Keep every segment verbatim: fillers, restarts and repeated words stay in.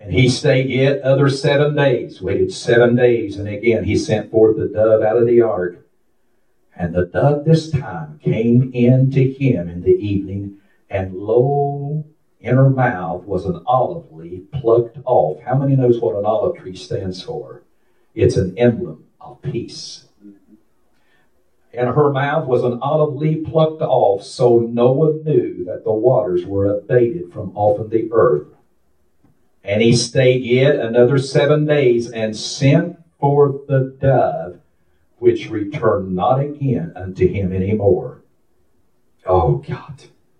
And he stayed yet other seven days, waited seven days, and again he sent forth the dove out of the ark. And the dove this time came in to him in the evening, and lo, in her mouth was an olive leaf plucked off. How many knows what an olive tree stands for? It's an emblem of peace. In her mouth was an olive leaf plucked off, so Noah knew that the waters were abated from off the earth. And he stayed yet another seven days, and sent forth the dove, which returned not again unto him any more. Oh, God.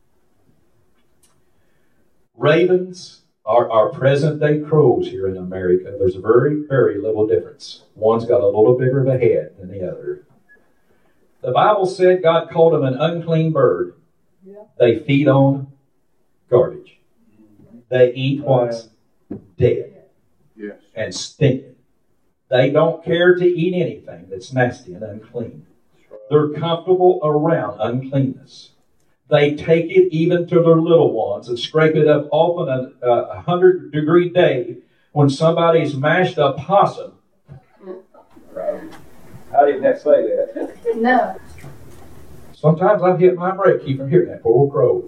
Ravens are our present-day crows here in America. There's a very, very little difference. One's got a little bigger of a head than the other. The Bible said God called them an unclean bird. Yeah. They feed on garbage. They eat what's dead. Yes. And stinking. They don't care to eat anything that's nasty and unclean. They're comfortable around uncleanness. They take it even to their little ones and scrape it up often a, a hundred degree day when somebody's mashed a possum. I didn't have to say that. No. Sometimes I've hit my brake from hearing that poor old crow.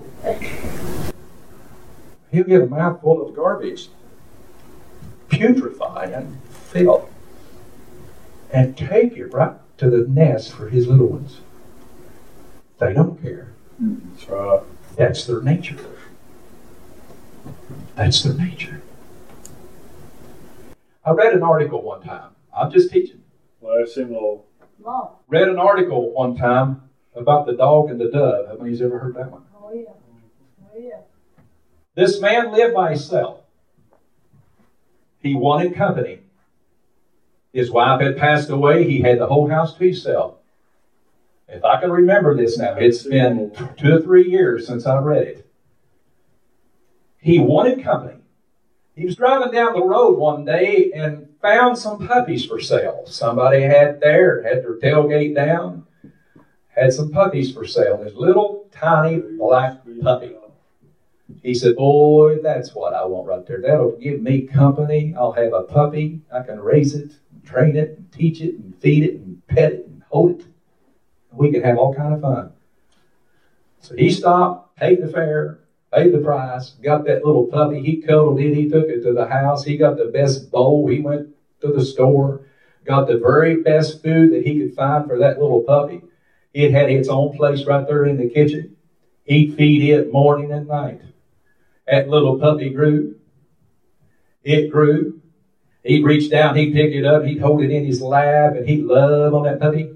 He'll get a mouthful of garbage, putrefy and filth, and take it right to the nest for his little ones. They don't care. That's right. That's their nature. That's their nature. I read an article one time. I'm just teaching. Well, that seemed a little... Read an article one time about the dog and the dove. How many's ever heard that one? Oh, yeah. Oh, yeah. This man lived by himself. He wanted company. His wife had passed away. He had the whole house to himself. If I can remember this now, it's been two or three years since I read it. He wanted company. He was driving down the road one day and found some puppies for sale. Somebody had there, had their tailgate down, had some puppies for sale. This little tiny black puppy. He said, boy, that's what I want right there. That'll give me company. I'll have a puppy. I can raise it, and train it, and teach it, and feed it, and pet it, and hold it. We can have all kind of fun. So he stopped, paid the fare, paid the price, got that little puppy. He cuddled it. He took it to the house. He got the best bowl. He went to the store, got the very best food that he could find for that little puppy. It had its own place right there in the kitchen. He'd feed it morning and night. That little puppy grew. It grew. He'd reach down, he'd pick it up, he'd hold it in his lap, and he'd love on that puppy.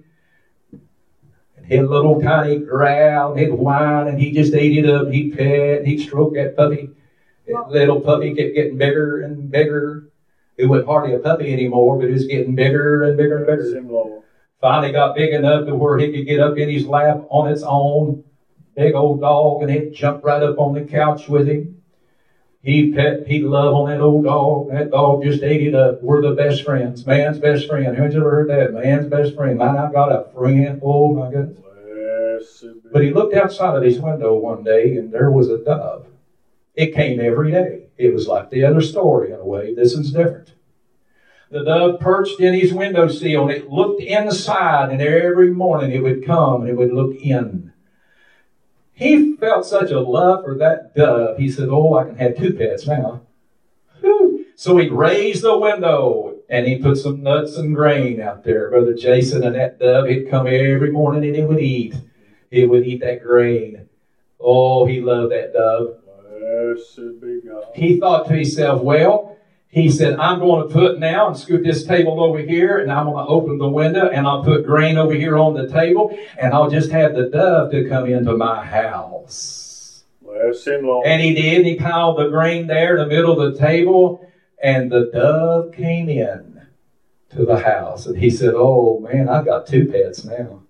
And he'd little tiny growl, and he'd whine, and he just ate it up, and he'd pet, and he'd stroke that puppy. That little puppy kept getting bigger and bigger. It wasn't hardly a puppy anymore, but it was getting bigger and bigger and bigger. Finally got big enough to where he could get up in his lap on its own. Big old dog, and he'd jump right up on the couch with him. He'd pet, he'd love on that old dog. That dog just ate it up. We're the best friends. Man's best friend. Who's ever heard that? Man's best friend. Man, I got a friend. Oh, my goodness. But he looked outside of his window one day, and there was a dove. It came every day. It was like the other story in a way. This is different. The dove perched in his window sill, and it looked inside, and every morning it would come, and it would look in. He felt such a love for that dove. He said, oh, I can have two pets now. Whew. So he'd raise the window, and he'd put some nuts and grain out there. Brother Jason and that dove, he'd come every morning, and it would eat. It would eat that grain. Oh, he loved that dove. Blessed be God. He thought to himself, well, he said, I'm going to put now and scoot this table over here, and I'm going to open the window, and I'll put grain over here on the table, and I'll just have the dove to come into my house. Bless him, Lord. And he did. He piled the grain there in the middle of the table, and the dove came in to the house. And he said, oh, man, I've got two pets now.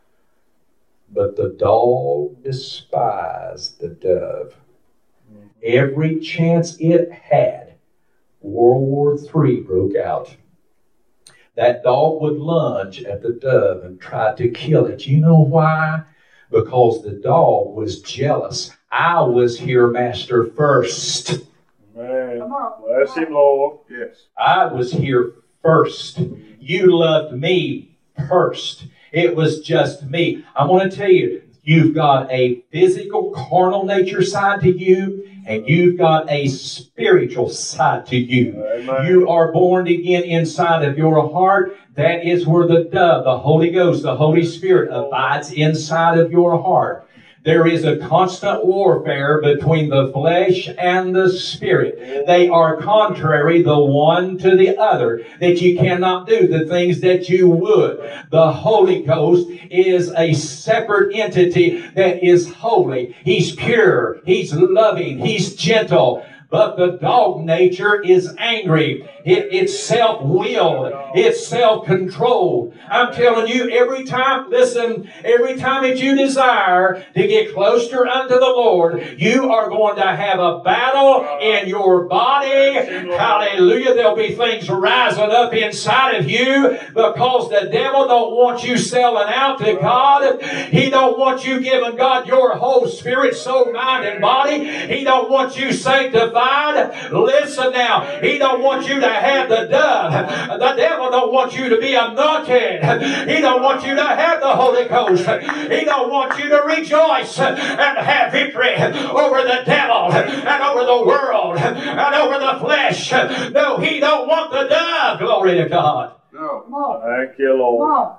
But the dog despised the dove. Every chance it had, World War Three broke out. That dog would lunge at the dove and try to kill it. You know why? Because the dog was jealous. I was here, master, first. Man. on. Bless him, Lord. Yes. I was here first. You loved me first. It was just me. I want to tell you, you've got a physical, carnal nature side to you, and you've got a spiritual side to you. Amen. You are born again inside of your heart. That is where the dove, the Holy Ghost, the Holy Spirit abides inside of your heart. There is a constant warfare between the flesh and the spirit. They are contrary the one to the other, that you cannot do the things that you would. The Holy Ghost is a separate entity that is holy. He's pure. He's loving. He's gentle. But the dog nature is angry. It, it's self-willed. It's self-controlled. I'm telling you, every time, listen, every time that you desire to get closer unto the Lord, you are going to have a battle in your body. Hallelujah. There'll be things rising up inside of you because the devil don't want you selling out to God. He don't want you giving God your whole spirit, soul, mind, and body. He don't want you sanctified. Listen now, he don't want you to have the dove. The devil don't want you to be anointed. He don't want you to have the Holy Ghost. He don't want you to rejoice and have victory over the devil and over the world and over the flesh. No, he don't want the dove. Glory to God. No. Come on. Thank you, Come Lord. on.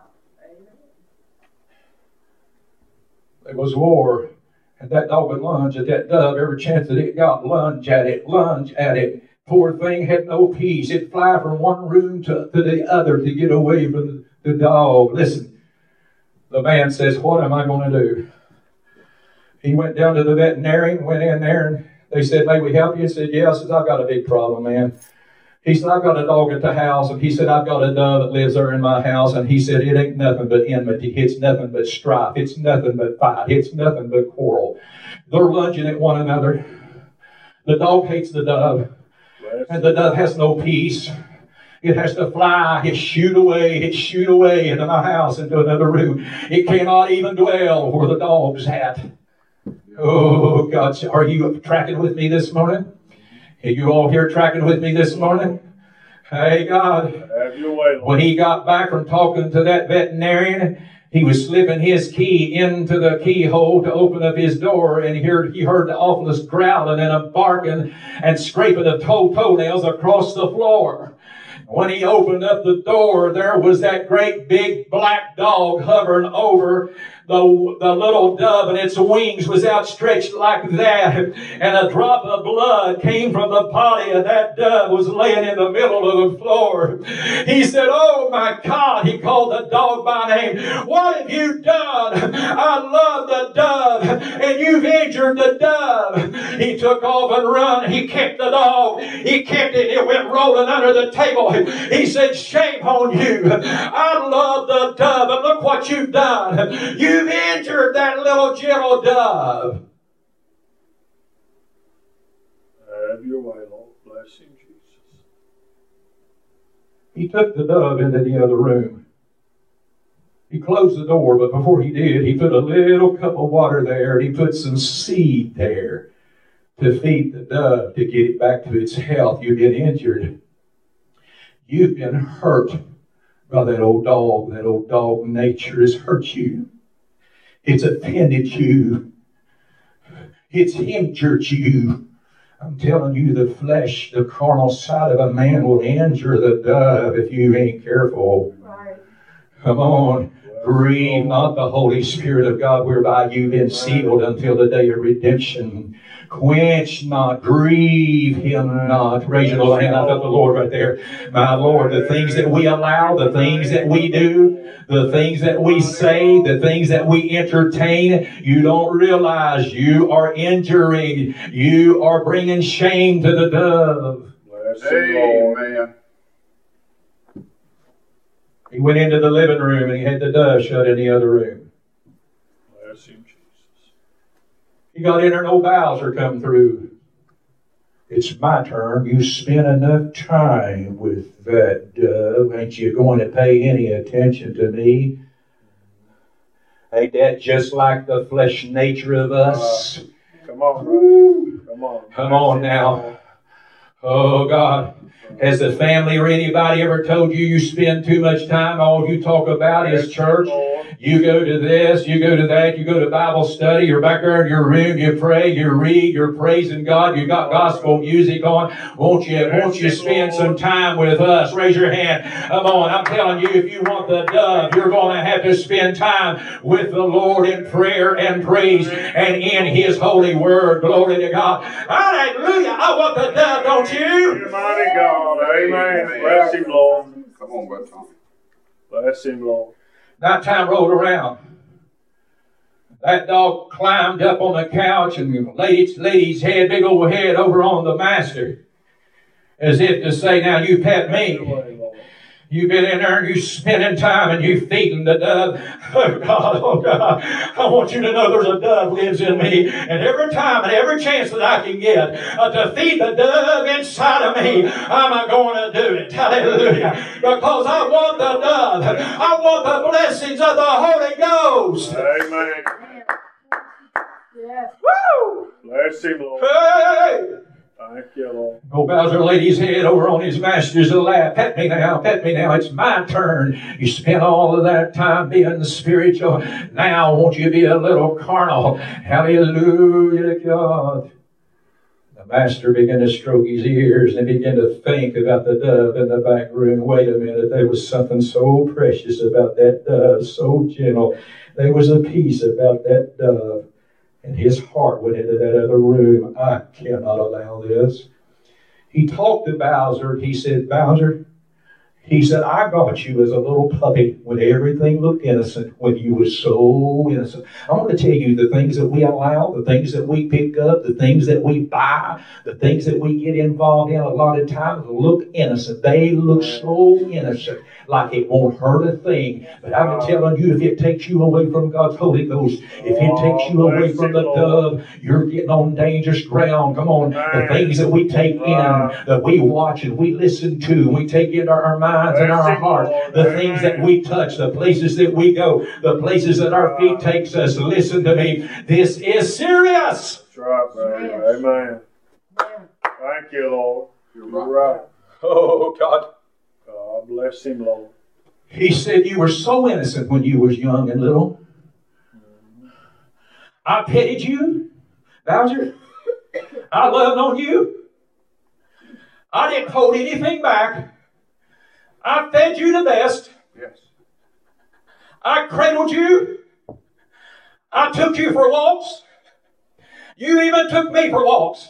There was war. And that dog would lunge at that dove every chance that it got. Lunge at it, lunge at it. Poor thing had no peace. It'd fly from one room to, to the other to get away from the, the dog. Listen, the man says, what am I going to do? He went down to the veterinarian, went in there, and they said, may we help you? He said, yeah. I said, I've got a big problem, man. He said, I've got a dog at the house. And he said, I've got a dove that lives there in my house. And he said, it ain't nothing but enmity. It's nothing but strife. It's nothing but fight. It's nothing but quarrel. They're lunging at one another. The dog hates the dove. And the dove has no peace. It has to fly, it shoot away, it shoot away into my house, into another room. It cannot even dwell where the dog's at. Oh, God, are you tracking with me this morning? Are you all here tracking with me this morning? Hey, God. Have your way, Lord. When he got back from talking to that veterinarian, he was slipping his key into the keyhole to open up his door, and he heard, he heard the awfulest growling and a barking and scraping of toe toenails across the floor. When he opened up the door, there was that great big black dog hovering over the, the little dove, and its wings was outstretched like that. And a drop of blood came from the body of that dove, was laying in the middle of the floor. He said, oh my God, he called the dog by name. What have you done? I love the dove, and you've injured the dove. He took off and run. He kicked the dog. He kicked it. It went rolling under the table. He said, shame on you. I love the dove, and look what you've done. You've injured that little gentle dove. Have your way, Lord. Bless you, Jesus. He took the dove into the other room. He closed the door, but before he did, he put a little cup of water there, and he put some seed there to feed the dove to get it back to its health. You've been injured. You've been hurt by that old dog. That old dog nature has hurt you. It's offended you. It's injured you. I'm telling you, the flesh, the carnal side of a man will injure the dove if you ain't careful. Right. Come on. Grieve not the Holy Spirit of God, whereby you've been sealed until the day of redemption. Quench not, grieve him not. Raise your little hand. I felt the Lord right there. My Lord, the things that we allow, the things that we do, the things that we say, the things that we entertain, you don't realize you are injuring, you are bringing shame to the dove. Bless you, Lord. Amen. He went into the living room and he had the dove shut in the other room. Bless you, Jesus. He got in there, no Bowser come through. It's my turn. You spent enough time with that dove. Ain't you going to pay any attention to me? Ain't that just like the flesh nature of us? Come on, brother. Come on. Come on now. Oh, God. Has the family or anybody ever told you you spend too much time, all you talk about is church? You go to this, you go to that, you go to Bible study, you're back there in your room, you pray, you read, you're praising God, you got gospel music on. Won't you, won't you spend some time with us? Raise your hand. Come on, I'm telling you, if you want the dove, you're going to have to spend time with the Lord in prayer and praise and in His holy word. Glory to God. Hallelujah. I want the dove, don't you? Mighty God. Amen. Bless Him, Lord. Come on, Brother Tom. Bless Him, Lord. Night time rolled around. That dog climbed up on the couch and laid its, laid its head, big old head, over on the master, as if to say, now you pet me. You've been in there and you spending time and you feeding the dove. Oh God, oh God, I want you to know there's a dove lives in me. And every time and every chance that I can get uh, to feed the dove inside of me, I'm going to do it. Hallelujah. Because I want the dove. I want the blessings of the Holy Ghost. Amen. Yes. Woo! Bless Him, Lord. Hey! Thank you, Lord. Old Bowser laid his head over on his master's lap. Pet me now, pet me now. It's my turn. You spent all of that time being spiritual. Now won't you be a little carnal? Hallelujah to God. The master began to stroke his ears and began to think about the dove in the back room. Wait a minute. There was something so precious about that dove, so gentle. There was a peace about that dove. And his heart went into that other room. I cannot allow this. He talked to Bowser. He said, Bowser, he said, I got you as a little puppy when everything looked innocent, when you were so innocent. I want to tell you the things that we allow, the things that we pick up, the things that we buy, the things that we get involved in a lot of times look innocent. They look so innocent, like it won't hurt a thing. But I'm telling you, if it takes you away from God's Holy Ghost, if it takes you away from the dove, you're getting on dangerous ground. Come on, the things that we take in, that we watch and we listen to, and we take into our minds and our hearts, the things that we touch, the places that we go, the places that our feet takes us. Listen to me. This is serious. That's right, brother. Amen. Thank you, Lord. You're right. Oh, God. God bless Him, Lord. He said you were so innocent when you was young and little. I petted you, Bowser. I loved on you. I didn't hold anything back. I fed you the best. Yes. I cradled you. I took you for walks. You even took me for walks.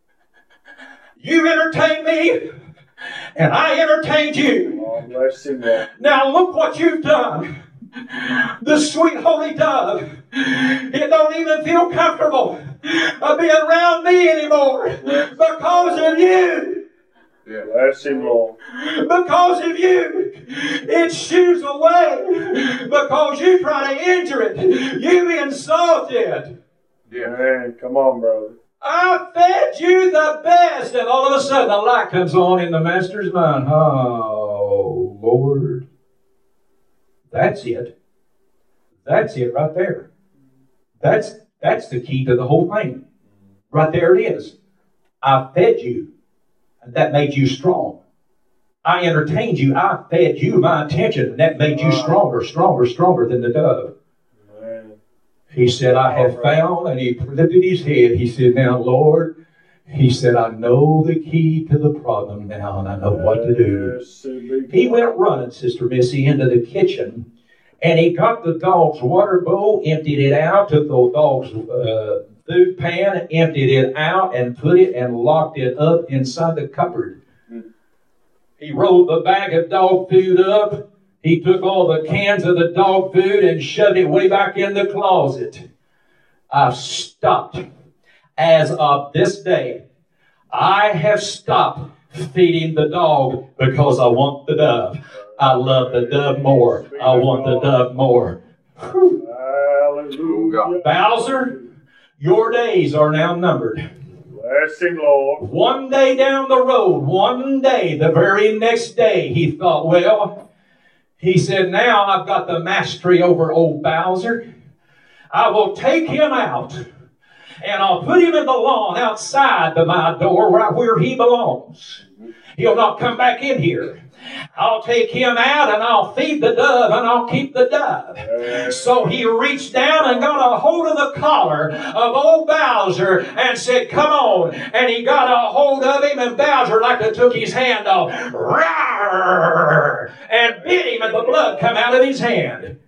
You entertained me, and I entertained you. God bless Him, Lord. Now look what you've done. The sweet holy dove, it don't even feel comfortable of being around me anymore because of you. Yeah. Bless Him, Lord. Because of you, it shoots away because you try to injure it. You insult it. Yeah. Man, come on, brother. I fed you the best, and all of a sudden a light comes on in the master's mind. Oh, Lord. That's it. That's it right there. That's, that's the key to the whole thing. Right there it is. I fed you. That made you strong. I entertained you. I fed you my attention. And that made you stronger, stronger, stronger than the dove. Man. He said, I have found, and he lifted his head. He said, now, Lord, he said, I know the key to the problem now, and I know what to do. He went running, Sister Missy, into the kitchen, and he got the dog's water bowl, emptied it out, took the dog's uh, food pan, emptied it out, and put it and locked it up inside the cupboard. He rolled the bag of dog food up. He took all the cans of the dog food and shoved it way back in the closet. I've stopped. As of this day, I have stopped feeding the dog because I want the dove. I love the dove more. I want the dove more. Hallelujah. Bowser, your days are now numbered. Bless Him, Lord. One day down the road, one day, the very next day, he thought, well, he said, now I've got the mastery over old Bowser. I will take him out and I'll put him in the lawn outside of my door right where he belongs. He'll not come back in here. I'll take him out and I'll feed the dove and I'll keep the dove. So he reached down and got a hold of the collar of old Bowser and said, come on. And he got a hold of him, and Bowser like to took his hand off. Rawr! And bit him, and the blood come out of his hand.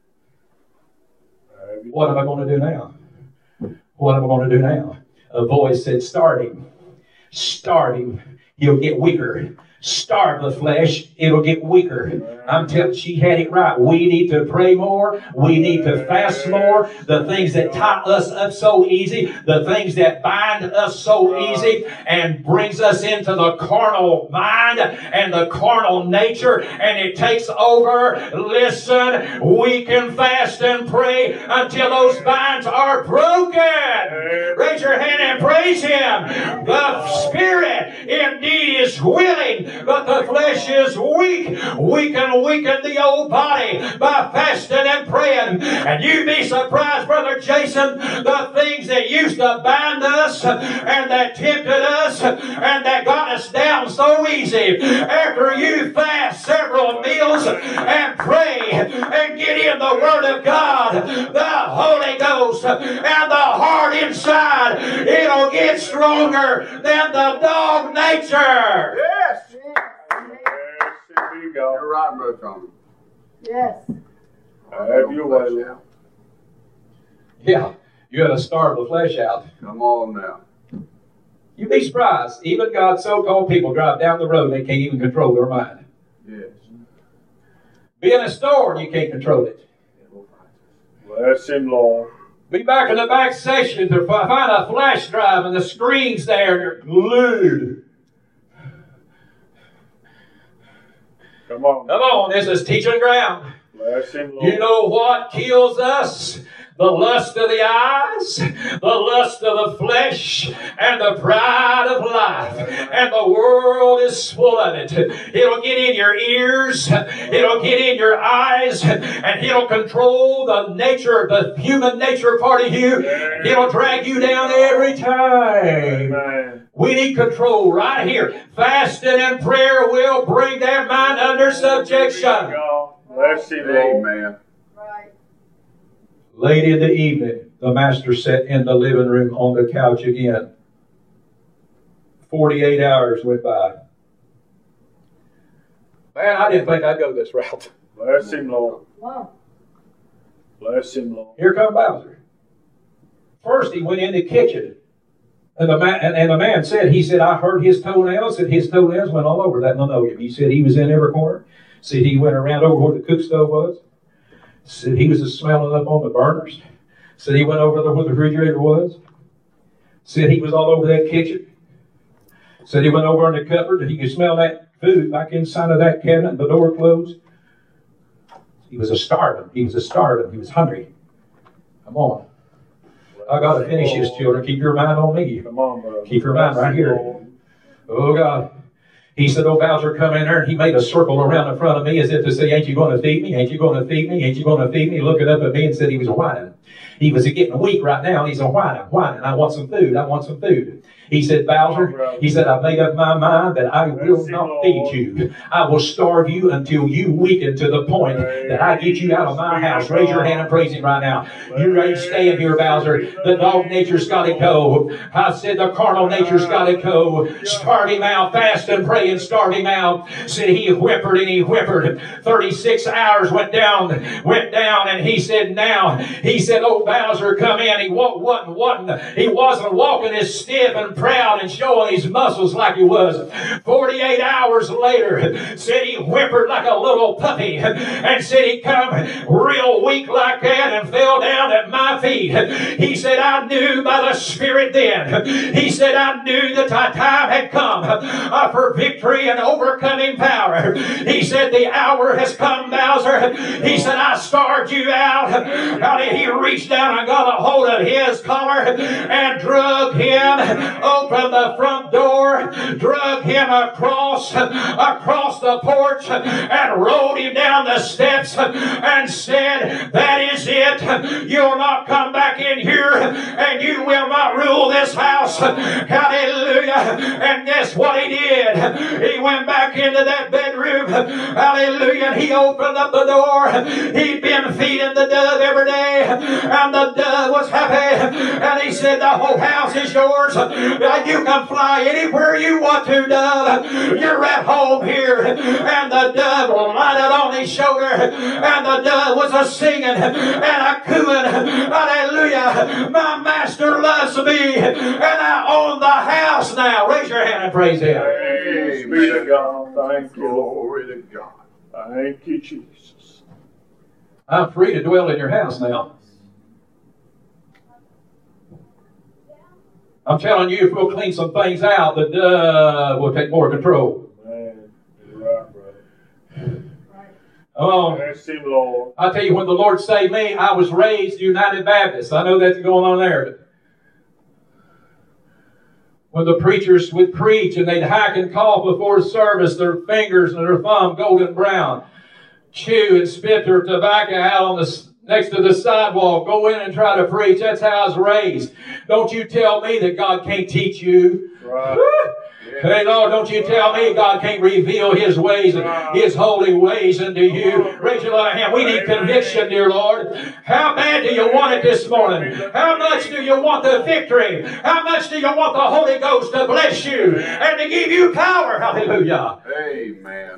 What am I going to do now? What am I going to do now? A voice said, start him. Start him. He'll get weaker. Starve the flesh, it'll get weaker. I'm telling you, she had it right. We need to pray more. We need to fast more. The things that tie us up so easy, the things that bind us so easy and brings us into the carnal mind and the carnal nature, and it takes over. Listen, we can fast and pray until those binds are broken. Raise your hand and praise Him. The Spirit indeed is willing, but the flesh is weak. We can weaken the old body by fasting and praying. And you'd be surprised, Brother Jason, the things that used to bind us and that tempted us and that got us down so easy. After you fast several meals and pray and get in the Word of God, the Holy Ghost and the heart inside, it'll get stronger than the dog nature. Yes. There you go. You're right, Brother Tommy. Yes. Have your way, Lord. Yeah, you got to starve the flesh out. Come on now. You'd be surprised. Even God's so-called people drive down the road, they can't even control their mind. Yes. Be in a store and you can't control it. Bless Him, Lord. Be back in the back section to find a flash drive and the screen's there and you're glued. Come on. Come on, this is teaching ground. Bless Him, Lord. You know what kills us? The lust of the eyes, the lust of the flesh, and the pride of life. And the world is full of it. It'll get in your ears, it'll get in your eyes, and it'll control the nature, the human nature part of you. It'll drag you down every time. Amen. We need control right here. Fasting and prayer will bring that mind under subjection. Bless Him, Lord. Amen. Right. Late in the evening, the master sat in the living room on the couch again. Forty-eight hours went by. Man, I didn't think I'd go this route. Bless Him, Lord. Wow. Bless Him, Lord. Here come Bowser. First, he went in the kitchen. And the man, and, and the man said, he said, I heard his toenails, and his toenails went all over that linoleum. He said he was in every corner. Said he went around over where the cook stove was. Said he was just smelling up on the burners. Said he went over there where the refrigerator was. Said he was all over that kitchen. Said he went over in the cupboard and he could smell that food back inside of that cabinet and the door closed. He was a starving. He was a starving. He was hungry. Come on. I got to finish this, children. Keep your mind on me. Come on, brother. Keep your mind right here. Oh, God. He said, oh, Bowser, come in there. And he made a circle around in front of me as if to say, ain't you going to feed me? Ain't you going to feed me? Ain't you going to feed me? Looking up at me and said he was whining. He was getting weak right now. And he's a whining, whining. I want some food. I want some food. He said, Bowser, he said, I've made up my mind that I will not feed you. I will starve you until you weaken to the point that I get you out of my house. Raise your hand and praise Him right now. You ain't staying here, Bowser. The dog nature's got to go. I said the carnal nature's got to go. Starve him out. Fast and pray and starve him out. Said he whimpered and he whimpered. thirty-six hours went down, went down, and he said, now, he said, oh, Bowser, come in. He wasn't, wasn't, he wasn't walking as stiff and proud and showing his muscles like he was. forty-eight hours later, said he whimpered like a little puppy and said he come real weak like that and fell down at my feet. He said, I knew by the Spirit then. He said, I knew that the time had come uh, for victory and overcoming power. Bowser. He said, the hour has come, Bowser. He said, I starved you out. Howdy, he reached down and got a hold of his collar and drug him, opened the front door, drug him across, across the porch, and rolled him down the steps and said, that is it. You'll not come back in here, and you will not rule this house. Hallelujah. And guess what he did? He went back into that bedroom. Hallelujah. And he opened up the door. He'd been feeding the dove every day, and the dove was happy. And he said, the whole house is yours. You can fly anywhere you want to, dove. You're at home here. And the dove lighted on his shoulder, and the dove was a singing and a cooing. Hallelujah. My master loves me, and I own the house now. Raise your hand and praise him. Praise be to God. Thank you, Glory to God. Thank you, Jesus. I'm free to dwell in your house now. I'm telling you, if we'll clean some things out, the dove will take more control. Man, you're right, brother. Oh, Bless him, Lord. I tell you, when the Lord saved me, I was raised United Baptist. I know that's going on there. But when the preachers would preach and they'd hack and cough before service, their fingers and their thumb golden brown, chew and spit their tobacco out on the next to the sidewalk, go in and try to preach. That's how I was raised. Don't you tell me that God can't teach you. Right. Hey, Lord, don't you tell me God can't reveal His ways, His holy ways unto you. Raise your right hand. We need conviction, dear Lord. How bad do you want it this morning? How much do you want the victory? How much do you want the Holy Ghost to bless you and to give you power? Hallelujah. Amen.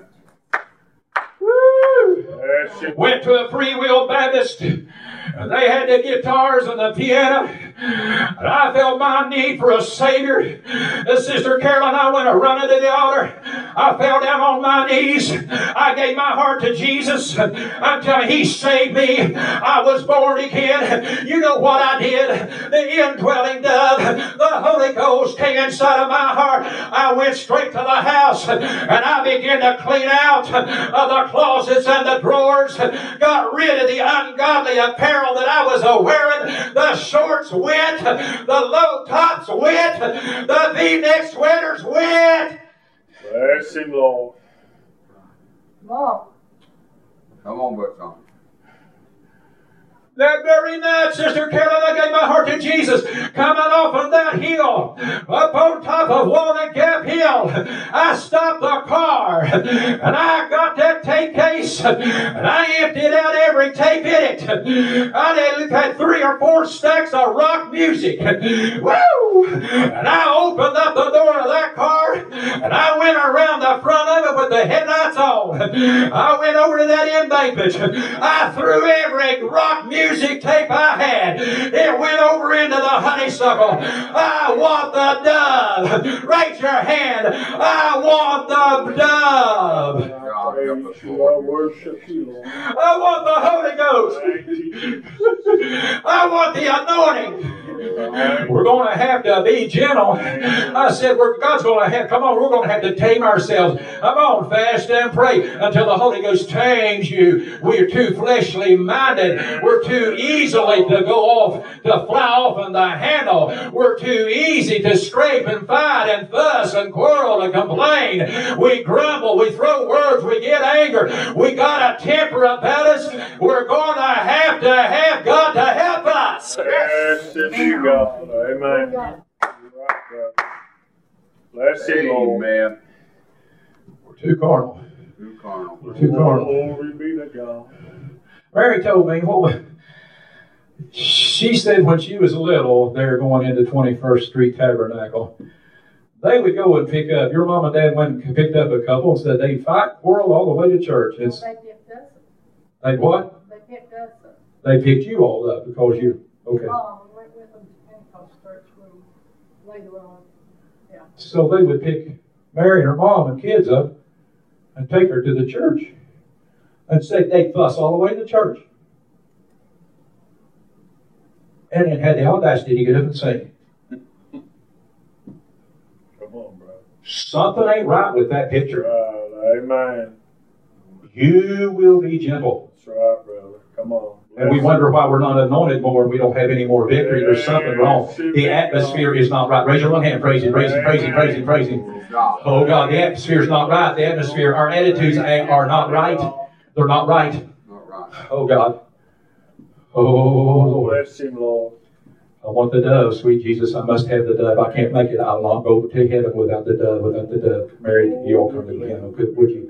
Woo. Went to a Free Will Baptist. They had the guitars and the piano. And I felt my need for a Savior. And Sister Carol and I went running to the altar. I fell down on my knees. I gave my heart to Jesus. I'm telling you, He saved me. I was born again. You know what I did? The indwelling dove, the Holy Ghost came inside of my heart. I went straight to the house and I began to clean out of the closets and the drawers. Got rid of the ungodly apparel that I was wearing. The shorts wet, the low tops wet, the V-neck sweaters wet. Bless him, Lord. Mom. Come on, Brother Tom. That very night, Sister Carolyn, I gave my heart to Jesus. Coming off of that hill, up on top of Walnut Gap Hill, I stopped the car, and I got that tape case, and I emptied out every tape in it. I had three or four stacks of rock music. Woo! And I opened up the door of that car, and I went around the front of it with the headlights on. I went over to that embankment. I threw every rock music music tape I had. It went over into the honeysuckle. I want the dove. Raise your hand. I want the dove. Praise you. I worship you, Lord. I want the Holy Ghost. I want the anointing. We're going to have to be gentle. I said, we're, God's going to have, come on, we're going to have to tame ourselves. Come on, fast and pray until the Holy Ghost tames you. We're too fleshly minded. We're too easily to go off, to fly off in the handle. We're too easy to scrape and fight and fuss and quarrel and complain. We grumble, we throw words, we get anger. We got a temper about us. We're going to have to have God to help us. Yes, it be God. Amen. Bless him, Lord. Amen. We're too carnal. Too carnal. We're too carnal. Glory be to God. Mary told me, well, she said when she was little, they were going into twenty-first Street Tabernacle. They would go and pick up, your mom and dad went and picked up a couple and said they'd fight, quarrel all the way to church. It's, They picked us up. they'd what? They picked us up. They picked you all up because you, okay. Mom, we went with them to Pentecost church later on. Yeah. So they would pick Mary and her mom and kids up and take her to the church and say they'd fuss all the way to church. And it had the audacity to get up and say, Come on, bro. something ain't right with that picture. Right, Amen. You will be gentle. That's right, brother. Come on. And we wonder why we're not anointed more and we don't have any more victory. There's something wrong. The atmosphere is not right. Raise your one hand. Praise Him, praise Him, praise Him, praise Him, praise Him. Oh God, the atmosphere is not right. The atmosphere, our attitudes are not right. They're not right. Oh God. Oh Lord. Bless Him, Lord. I want the dove, sweet Jesus. I must have the dove. I can't make it. I'll not go to heaven without the dove, without the dove. Mary, you all come to the piano. Would you?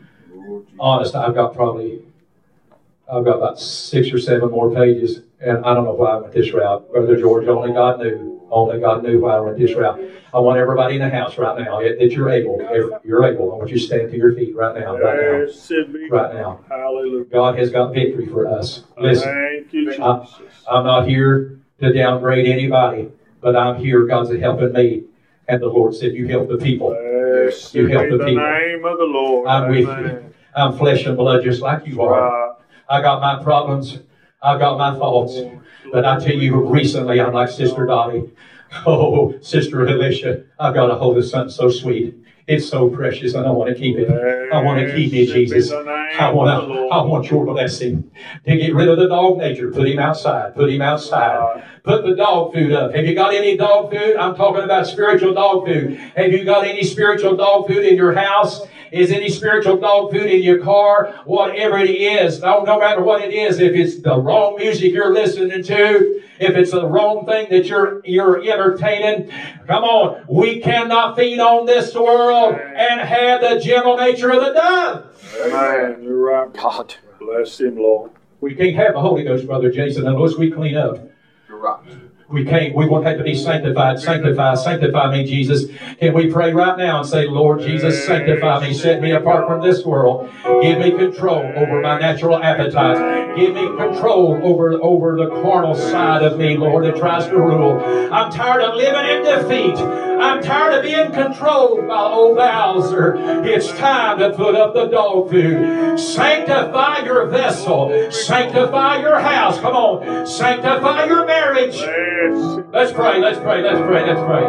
Honest, I've got probably, I've got about six or seven more pages, and I don't know why I went this route. Brother George, only God knew. Only God knew why I went this route. I want everybody in the house right now that you're able. You're able. I want you to stand to your feet right now. Right now. Right now. Hallelujah. God has got victory for us. Listen, Thank you, Jesus. I, I'm not here to downgrade anybody, but I'm here. God's helping me. And the Lord said, you help the people. Blessed You help be the the people. name of the Lord. I'm with Amen. you. I'm flesh and blood just like you are. Right. I got my problems. I've got my faults. But I tell you, recently, I'm like Sister Dottie. Oh, Sister Alicia, I've got a hold of something so sweet. It's so precious, and I want to keep it. I want to keep it, Jesus. I want to, I want your blessing. To get rid of the dog nature, put him outside. Put him outside. Put the dog food up. Have you got any dog food? I'm talking about spiritual dog food. Have you got any spiritual dog food in your house? Is any spiritual dog food in your car? Whatever it is, no, no matter what it is, if it's the wrong music you're listening to, if it's the wrong thing that you're you're entertaining, come on. We cannot feed on this world and have the gentle nature of the dove. Amen. You're right. God. Bless Him, Lord. We can't have the Holy Ghost, Brother Jason, unless we clean up. You're right. We can't. We won't have to be sanctified. Sanctify, sanctify me, Jesus. Can we pray right now and say, Lord Jesus, sanctify me. Set me apart from this world. Give me control over my natural appetites. Give me control over, over the carnal side of me, Lord, that tries to rule. I'm tired of living in defeat. I'm tired of being controlled by old Bowser. It's time to put up the dog food. Sanctify your vessel. Sanctify your house. Come on. Sanctify your marriage. Let's pray, let's pray, let's pray, let's pray.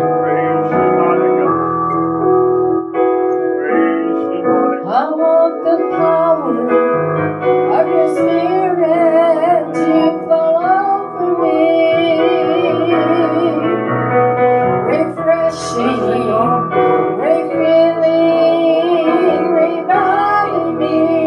I want the power of your Spirit to fall over me, refreshing, refilling, reviving me.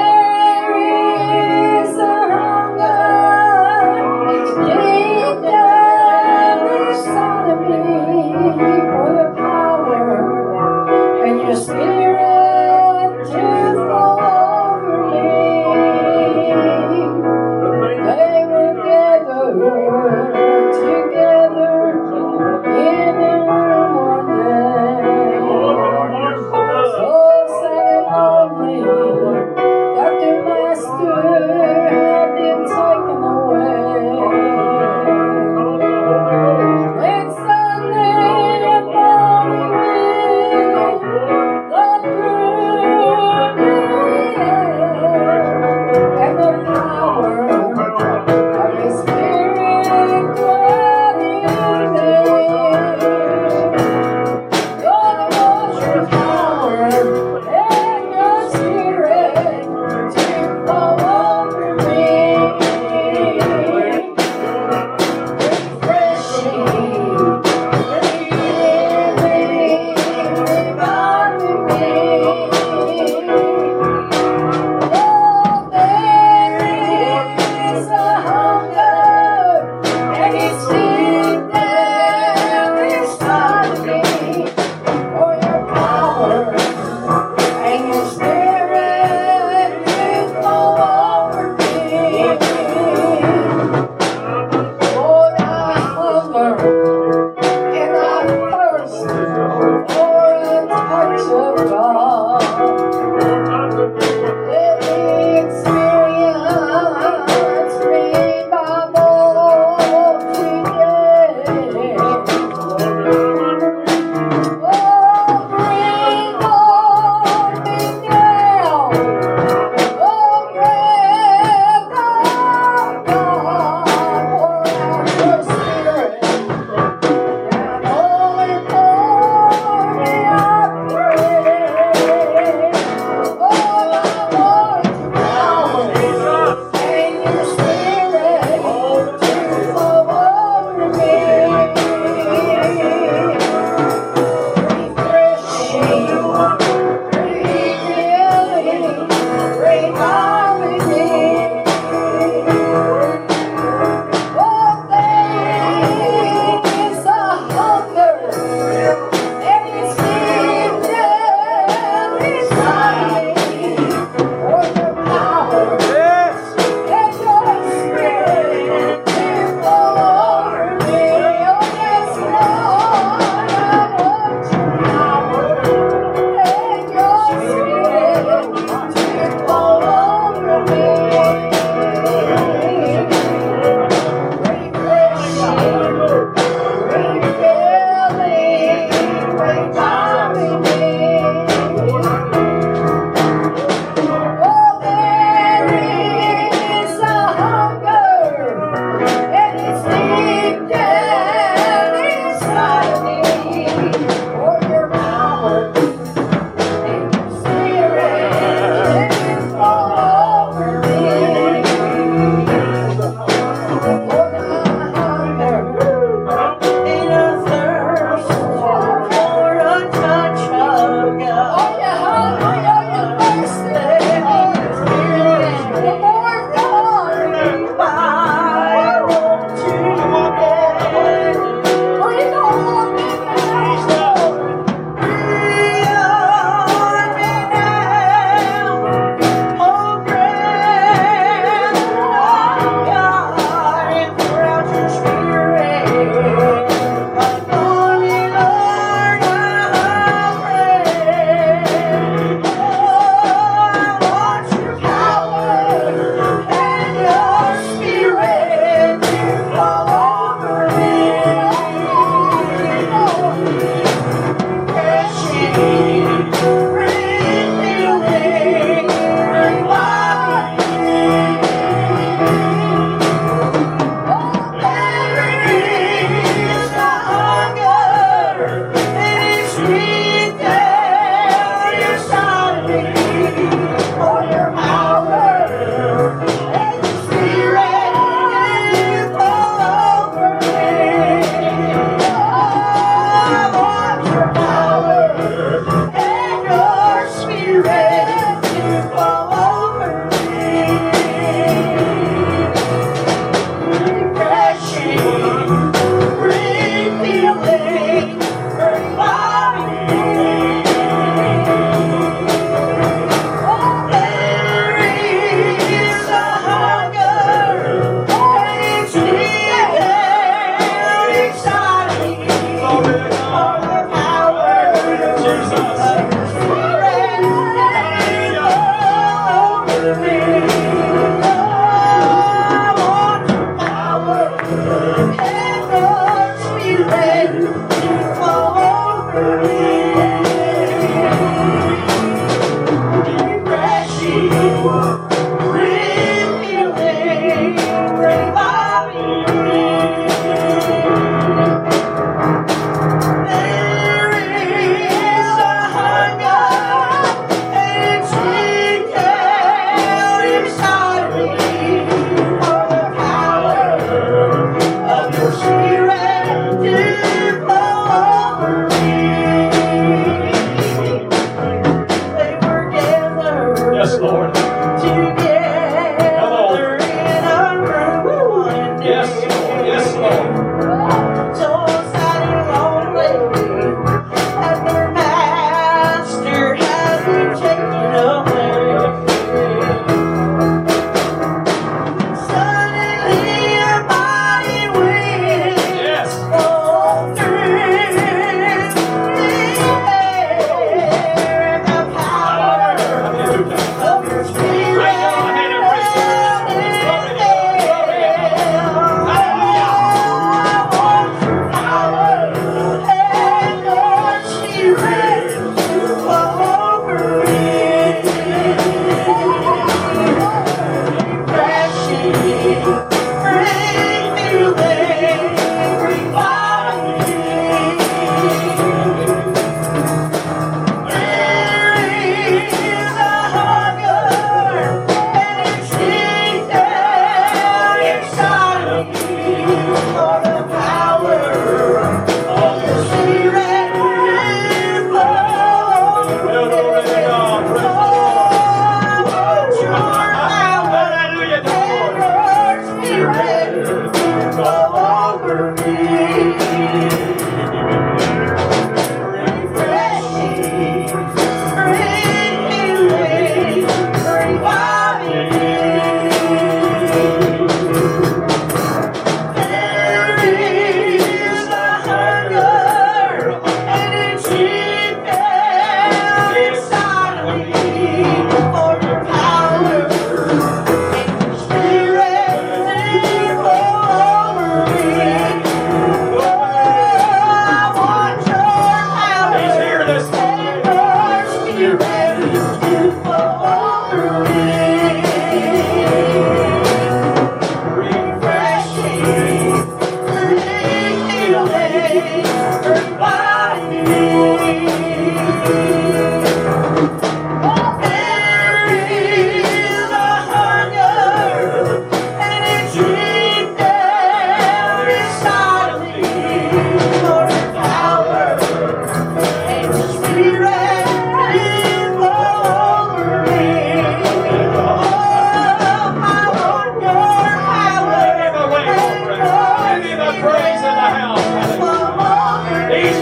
There is a hunger deep down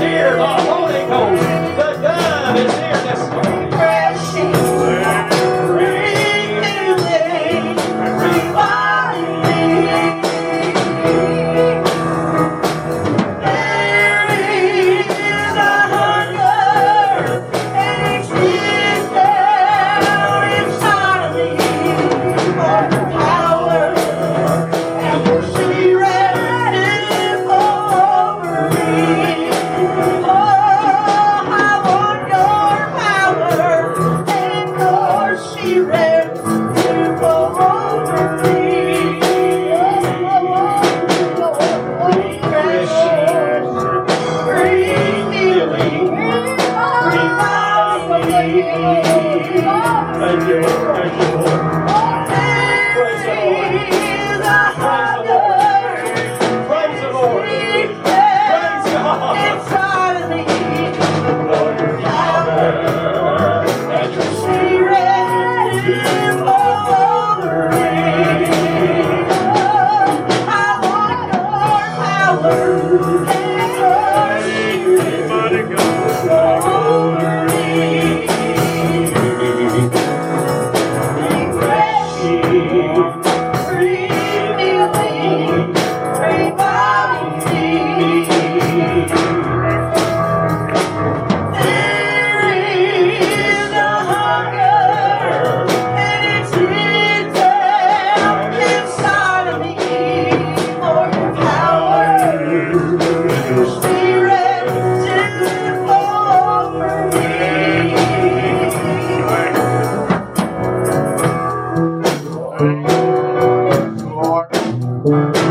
here. The Holy Ghost, the dove is here this morning. refreshing, renewing, reviving. There is a hunger, and it's been down inside of me for power and for spirit over me. Oh, I want your power and your spirit to go over me. Refreshing, renewing, reviving. Thank you, Lord. Thank you, Lord. Praise the Lord. Praise the Lord. Praise God. Lord, your power and your Mighty God. Lord.